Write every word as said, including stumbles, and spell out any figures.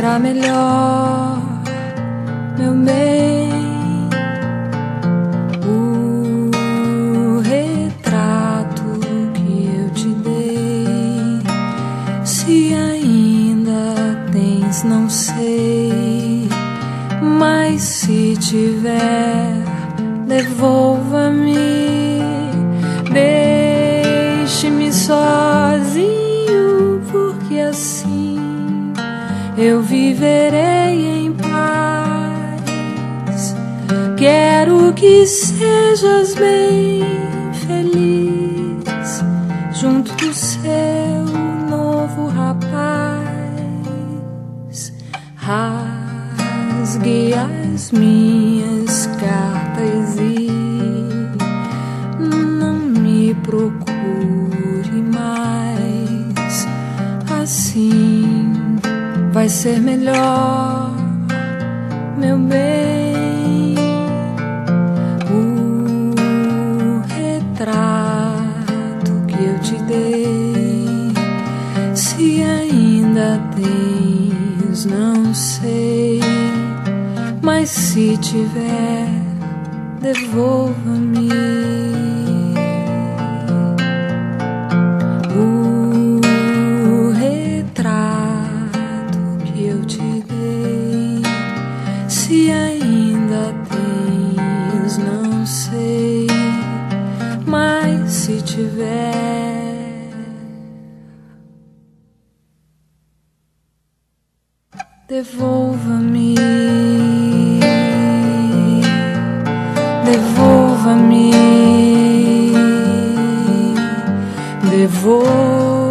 será melhor, meu bem. O retrato que eu te dei, se ainda tens, não sei, mas se tiver, devolva-me. Deixe-me sozinho, porque assim eu viverei em paz. Quero que sejas bem feliz junto do seu novo rapaz. Rasgue as minhas cartas e não me procure mais. Assim vai ser melhor, meu bem. O retrato que eu te dei, se ainda tens, não sei, mas se tiver, devolva-me. O retrato que eu te dei, se ainda tens, não sei, mas se tiver, devolva-me. Devolva-me, devolva-me.